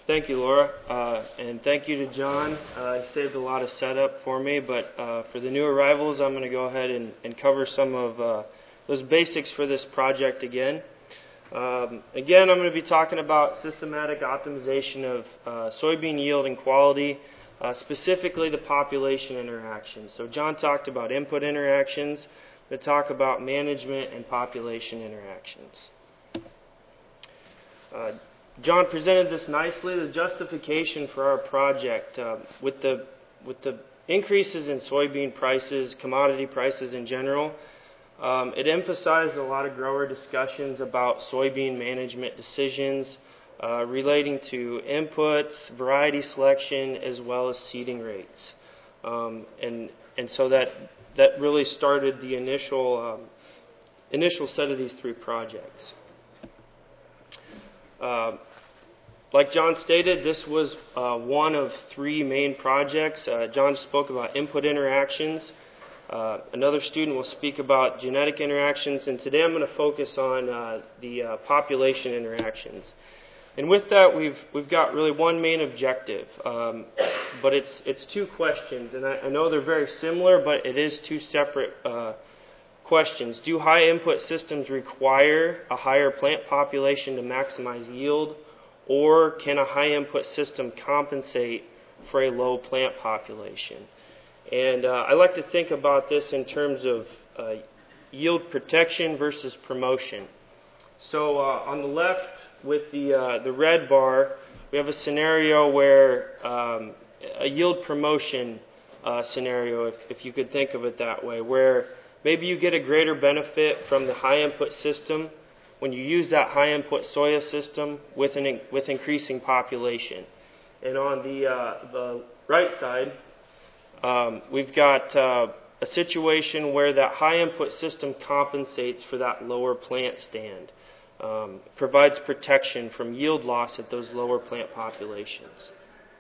Thank you, Laura, and thank you to John. He saved a lot of setup for me, but for the new arrivals, I'm going to go ahead and cover some of those basics for this project again. Again, I'm going to be talking about systematic optimization of soybean yield and quality, specifically the population interactions. So John talked about input interactions. I'm going to talk about management and population interactions. John presented this nicely. The justification for our project with the increases in soybean prices, commodity prices in general, it emphasized a lot of grower discussions about soybean management decisions relating to inputs, variety selection, as well as seeding rates, and so that really started the initial set of these three projects. Like John stated, this was one of three main projects. John spoke about input interactions. Another student will speak about genetic interactions, and today I'm going to focus on the population interactions. And with that, we've got really one main objective, but it's two questions, and I know they're very similar, but it is two separate questions. Do high input systems require a higher plant population to maximize yield? Or can a high input system compensate for a low plant population? And I like to think about this in terms of yield protection versus promotion. So on the left with the red bar, we have a scenario where a yield promotion scenario, if you could think of it that way, where maybe you get a greater benefit from the high input system when you use that high input soya system with increasing population. And on the right side, we've got a situation where that high input system compensates for that lower plant stand, provides protection from yield loss at those lower plant populations.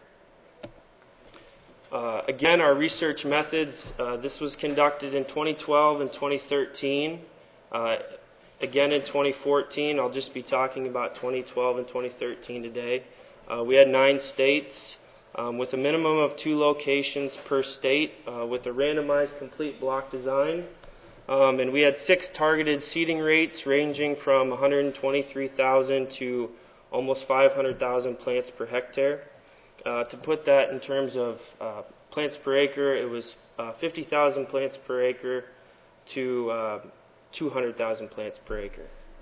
Again, our research methods, this was conducted in 2012 and 2013. Again, in 2014, I'll just be talking about 2012 and 2013 today. We had 9 states with a minimum of 2 locations per state with a randomized complete block design. And we had 6 targeted seeding rates ranging from 123,000 to almost 500,000 plants per hectare. To put that in terms of plants per acre, it was 50,000 plants per acre to 200,000 plants per acre.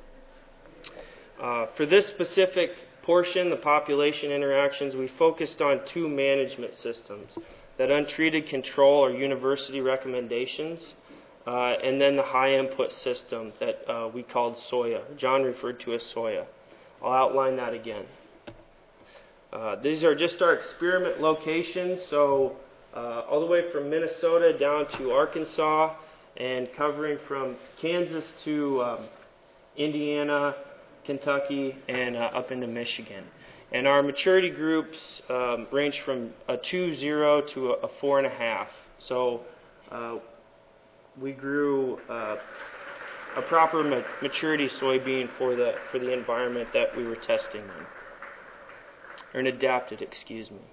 For this specific portion, the population interactions, we focused on 2 management systems, that untreated control or university recommendations, and then the high input system that we called soya. John referred to as soya. I'll outline that again. These are just our experiment locations, so all the way from Minnesota down to Arkansas, and covering from Kansas to Indiana, Kentucky, and up into Michigan. And our maturity groups range from a 2.0 to a 4.5. So we grew a proper maturity soybean for the environment that we were testing in, or an adapted, excuse me.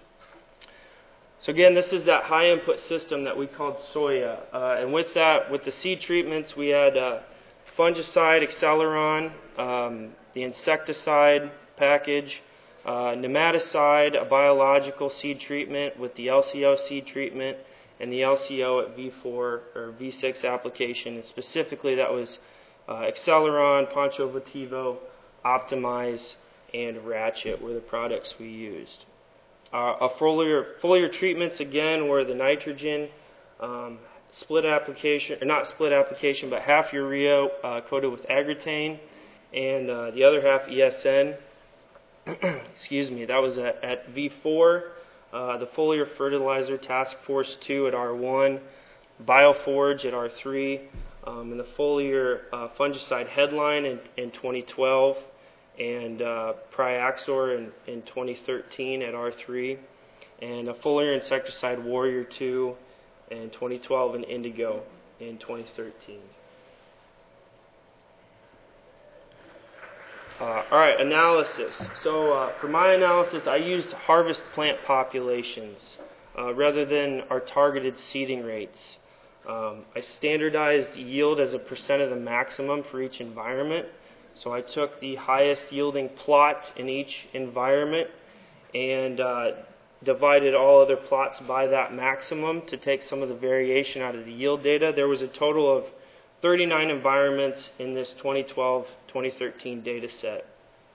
So again, this is that high input system that we called soya. And with that, with the seed treatments, we had fungicide, Acceleron, the insecticide package, nematicide, a biological seed treatment with the LCO seed treatment, and the LCO at V4 or V6 application. And specifically, that was Acceleron, Poncho Vativo, Optimize, and Ratchet were the products we used. Our foliar treatments, again, were the nitrogen, split application, or not split application, but half urea coated with Agritane, and the other half ESN. Excuse me, that was at V4, the foliar fertilizer Task Force 2 at R1, Bioforge at R3, and the foliar fungicide Headline in 2012, and Priaxor in 2013 at R3, and a foliar insecticide Warrior 2 in 2012, and Indigo in 2013. All right, analysis. So for my analysis, I used harvest plant populations rather than our targeted seeding rates. I standardized yield as a percent of the maximum for each environment. So I took the highest yielding plot in each environment and divided all other plots by that maximum to take some of the variation out of the yield data. There was a total of 39 environments in this 2012-2013 data set.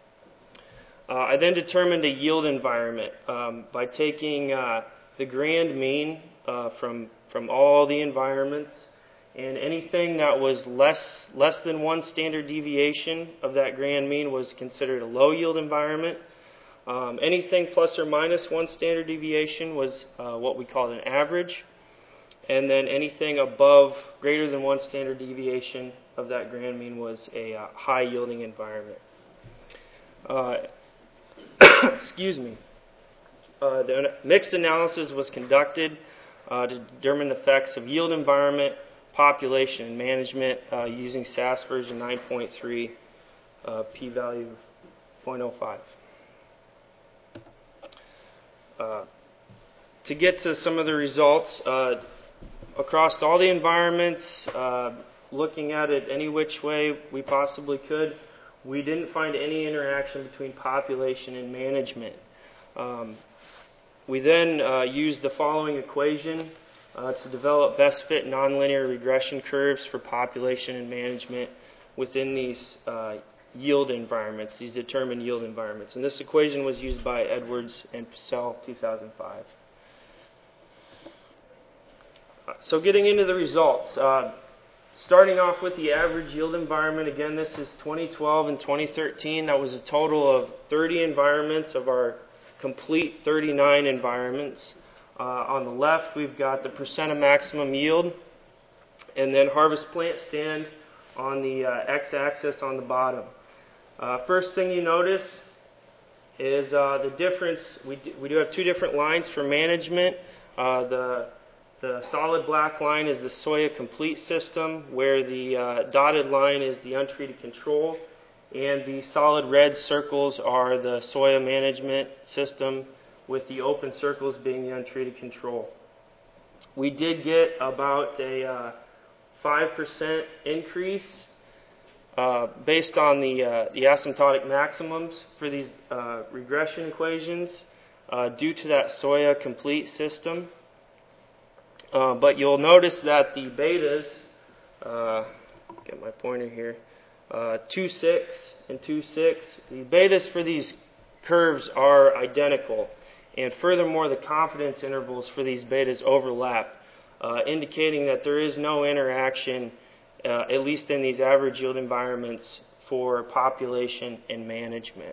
I then determined a yield environment by taking the grand mean from all the environments, and anything that was less than one standard deviation of that grand mean was considered a low yield environment. Anything plus or minus one standard deviation was what we called an average. And then anything above greater than one standard deviation of that grand mean was a high yielding environment. Excuse me. The mixed analysis was conducted to determine the effects of yield environment, population, and management using SAS version 9.3, p-value 0.05. To get to some of the results, across all the environments, looking at it any which way we possibly could, we didn't find any interaction between population and management. We then used the following equation to develop best fit nonlinear regression curves for population and management within these yield environments, these determined yield environments. And this equation was used by Edwards and Purcell 2005. So getting into the results, starting off with the average yield environment, again this is 2012 and 2013. That was a total of 30 environments of our complete 39 environments. On the left we've got the percent of maximum yield, and then harvest plant stand on the x-axis on the bottom. First thing you notice is the difference. We do have two different lines for management. The solid black line is the soya complete system, where the dotted line is the untreated control, and the solid red circles are the soya management system, with the open circles being the untreated control. We did get about a 5% increase based on the asymptotic maximums for these regression equations due to that soya complete system. But you'll notice that the betas, get my pointer here, 2.6 and 2.6, the betas for these curves are identical. And furthermore, the confidence intervals for these betas overlap, indicating that there is no interaction, at least in these average yield environments, for population and management.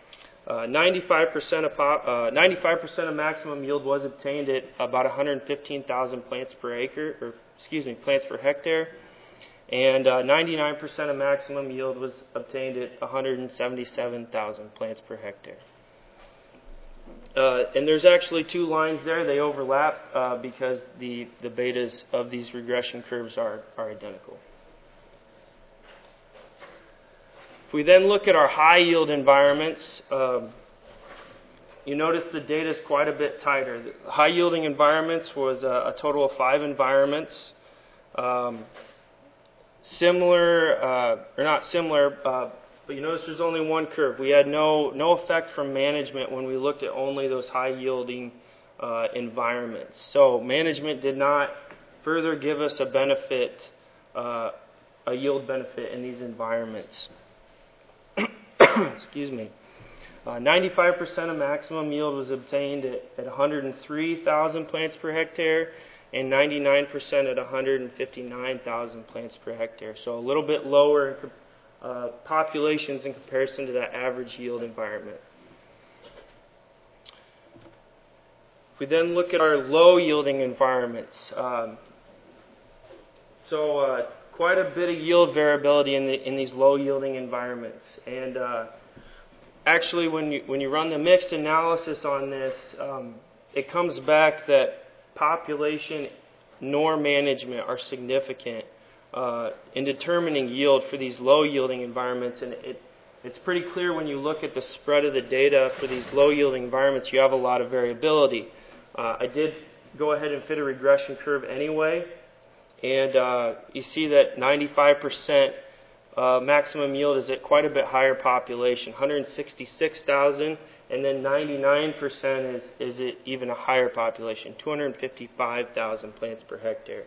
95% of maximum yield was obtained at about 115,000 plants per acre, plants per hectare, and 99% of maximum yield was obtained at 177,000 plants per hectare. And there's actually two lines there; they overlap because the betas of these regression curves are identical. If we then look at our high yield environments, you notice the data is quite a bit tighter. The high yielding environments was a total of 5 environments. But you notice there's only one curve. We had no effect from management when we looked at only those high yielding environments. So management did not further give us a benefit, a yield benefit in these environments. Excuse me. 95% of maximum yield was obtained at 103,000 plants per hectare, and 99% at 159,000 plants per hectare. So a little bit lower populations in comparison to that average yield environment. If we then look at our low yielding environments, quite a bit of yield variability in these low yielding environments. And actually, when you run the mixed analysis on this, it comes back that population nor management are significant in determining yield for these low yielding environments, and it's pretty clear when you look at the spread of the data for these low-yielding environments, you have a lot of variability. I did go ahead and fit a regression curve anyway, and you see that 95% maximum yield is at quite a bit higher population, 166,000, and then 99% is at even a higher population, 255,000 plants per hectare.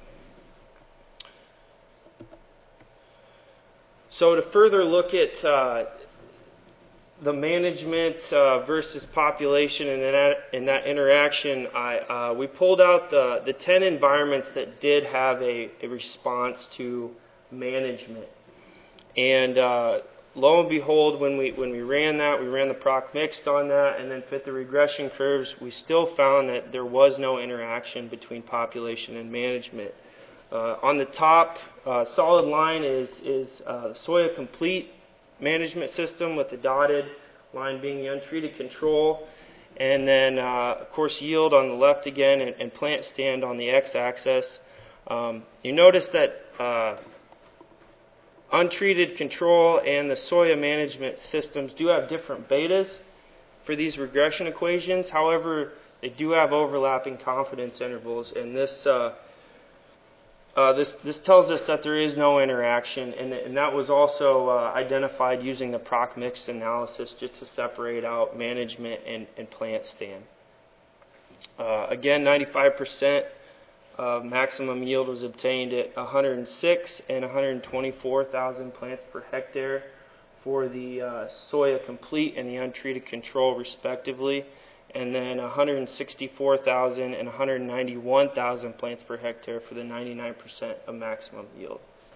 So to further look at the management versus population and that interaction, we pulled out the 10 environments that did have a response to management. And lo and behold, when we ran that, we ran the proc mixed on that and then fit the regression curves, we still found that there was no interaction between population and management. On the top solid line is the Soya Complete management system, with the dotted line being the untreated control, and then of course yield on the left again, and plant stand on the x-axis. You notice that untreated control and the soya management systems do have different betas for these regression equations. However, they do have overlapping confidence intervals, and this tells us that there is no interaction, and that was also identified using the proc mixed analysis just to separate out management and plant stand. Again, 95% of maximum yield was obtained at 106 and 124,000 plants per hectare for the Soya Complete and the untreated control respectively, and then 164,000 and 191,000 plants per hectare for the 99% of maximum yield.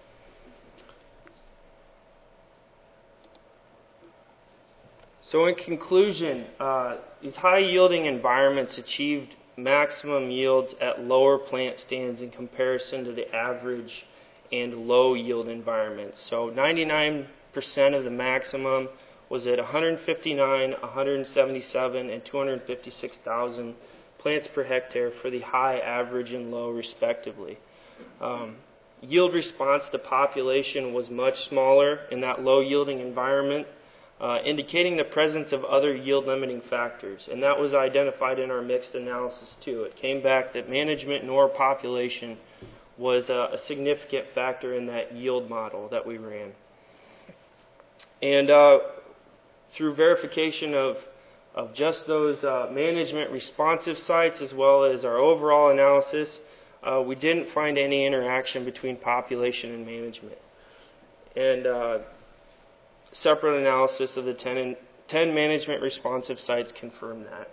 So in conclusion, these high-yielding environments achieved maximum yields at lower plant stands in comparison to the average and low-yield environments. So 99% of the maximum was at 159, 177, and 256,000 plants per hectare for the high, average, and low respectively. Yield response to population was much smaller in that low-yielding environment, indicating the presence of other yield-limiting factors, and that was identified in our mixed analysis too. It came back that management nor population was a significant factor in that yield model that we ran. And through verification of just those management responsive sites as well as our overall analysis, we didn't find any interaction between population and management. And separate analysis of the 10 management responsive sites confirmed that.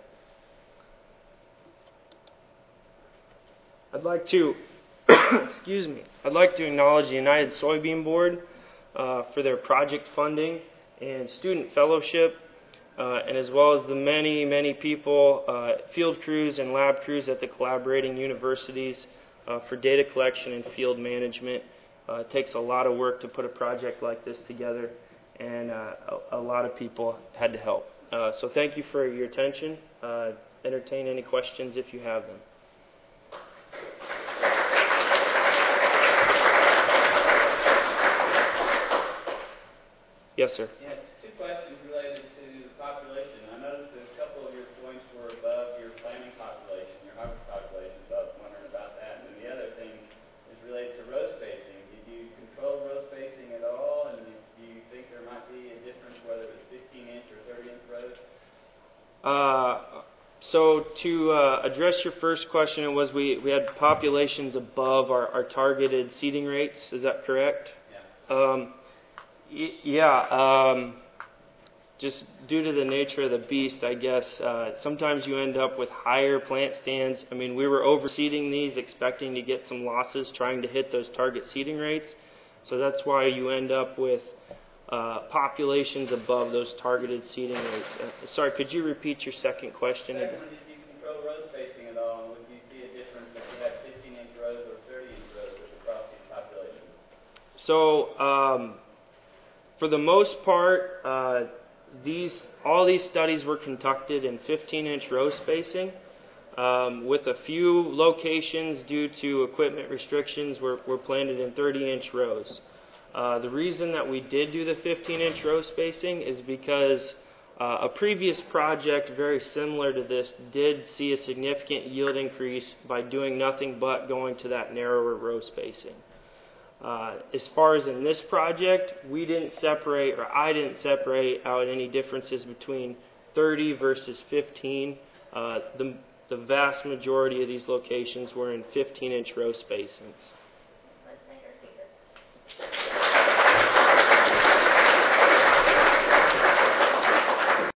I'd like to I'd like to acknowledge the United Soybean Board for their project funding and student fellowship, and as well as the many people, field crews and lab crews at the collaborating universities for data collection and field management. It takes a lot of work to put a project like this together, and a lot of people had to help. So thank you for your attention. Entertain any questions if you have them. Yes, sir. Yeah, two questions related to the population. I noticed that a couple of your points were above your planting population, your harvest population, so I was wondering about that. And then the other thing is related to row spacing. Did you control row spacing at all? And do you think there might be a difference whether it was 15-inch or 30-inch rows? So to address your first question, it was we had populations above our targeted seeding rates. Is that correct? Yeah. Just due to the nature of the beast, I guess, sometimes you end up with higher plant stands. I mean, we were overseeding these, expecting to get some losses, trying to hit those target seeding rates. So that's why you end up with populations above those targeted seeding rates. Sorry, could you repeat your second question again? Did you control row spacing at all? And would you see a difference if you had 15-inch rows or 30-inch rows across these populations? So, for the most part, all these studies were conducted in 15-inch row spacing, with a few locations due to equipment restrictions were planted in 30-inch rows. The reason that we did do the 15-inch row spacing is because a previous project very similar to this did see a significant yield increase by doing nothing but going to that narrower row spacing. As far as in this project, we didn't separate, or I didn't separate out any differences between 30 versus 15. The vast majority of these locations were in 15-inch row spacings.